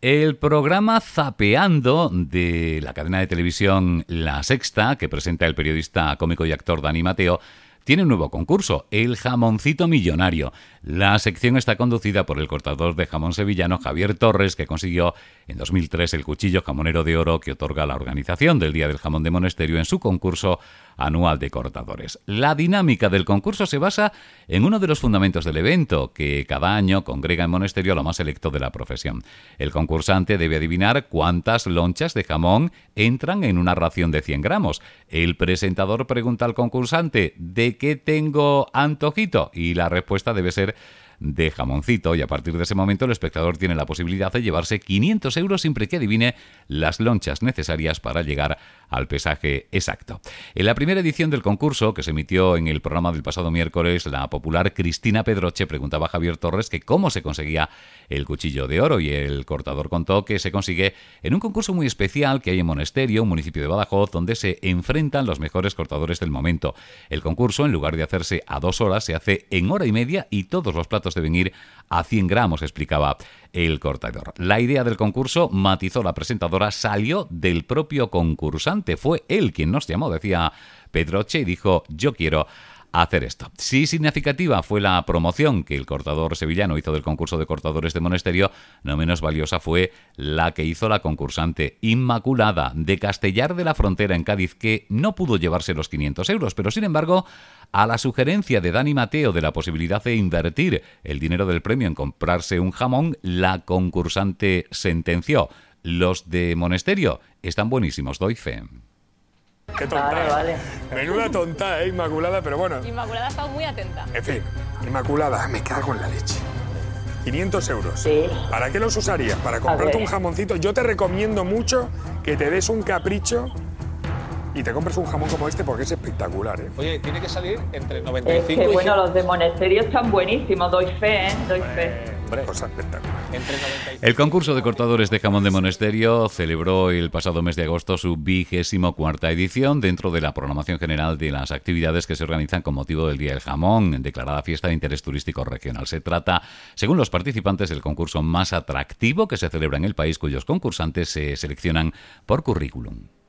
El programa Zapeando de la cadena de televisión La Sexta, que presenta el periodista, cómico y actor Dani Mateo, tiene un nuevo concurso, el Jamoncito Millonario. La sección está conducida por el cortador de jamón sevillano Javier Torres, que consiguió en 2003 el cuchillo jamonero de oro que otorga la organización del Día del Jamón de Monesterio en su concurso anual de cortadores. La dinámica del concurso se basa en uno de los fundamentos del evento, que cada año congrega en Monesterio a lo más selecto de la profesión. El concursante debe adivinar cuántas lonchas de jamón entran en una ración de 100 gramos. El presentador pregunta al concursante: ¿de qué tengo antojito? Y la respuesta debe ser de jamoncito, y a partir de ese momento el espectador tiene la posibilidad de llevarse 500 euros siempre que adivine las lonchas necesarias para llegar al pesaje exacto. En la primera edición del concurso, que se emitió en el programa del pasado miércoles, la popular Cristina Pedroche preguntaba a Javier Torres que cómo se conseguía el cuchillo de oro, y el cortador contó que se consigue en un concurso muy especial que hay en Monesterio, un municipio de Badajoz, donde se enfrentan los mejores cortadores del momento. El concurso, en lugar de hacerse a 2 horas, se hace en hora y media y todos los platos deben ir a 100 gramos, explicaba el cortador. La idea del concurso, matizó la presentadora, salió del propio concursante. Fue él quien nos llamó, decía Pedroche, y dijo: yo quiero hacer esto. Sí, significativa fue la promoción que el cortador sevillano hizo del concurso de cortadores de Monesterio, no menos valiosa fue la que hizo la concursante Inmaculada de Castellar de la Frontera, en Cádiz, que no pudo llevarse los 500 euros, pero sin embargo, a la sugerencia de Dani Mateo de la posibilidad de invertir el dinero del premio en comprarse un jamón, la concursante sentenció: los de Monesterio están buenísimos, doy fe. Qué tonta, vale. Menuda tonta, Inmaculada, pero bueno. Inmaculada ha estado muy atenta. En fin, Inmaculada, me cago en la leche. 500 euros. Sí. ¿Para qué los usarías? ¿Para comprarte un jamoncito? Yo te recomiendo mucho que te des un capricho y te compres un jamón como este, porque es espectacular, ¿eh? Oye, tiene que salir entre 95 es que, bueno, los de Monesterio están buenísimos, doy fe, doy fe. Hombre, cosa espectacular. Entre 95. El concurso de cortadores de jamón de Monesterio celebró el pasado mes de agosto su 24ª edición dentro de la programación general de las actividades que se organizan con motivo del Día del Jamón, declarada fiesta de interés turístico regional. Se trata, según los participantes, del concurso más atractivo que se celebra en el país, cuyos concursantes se seleccionan por currículum.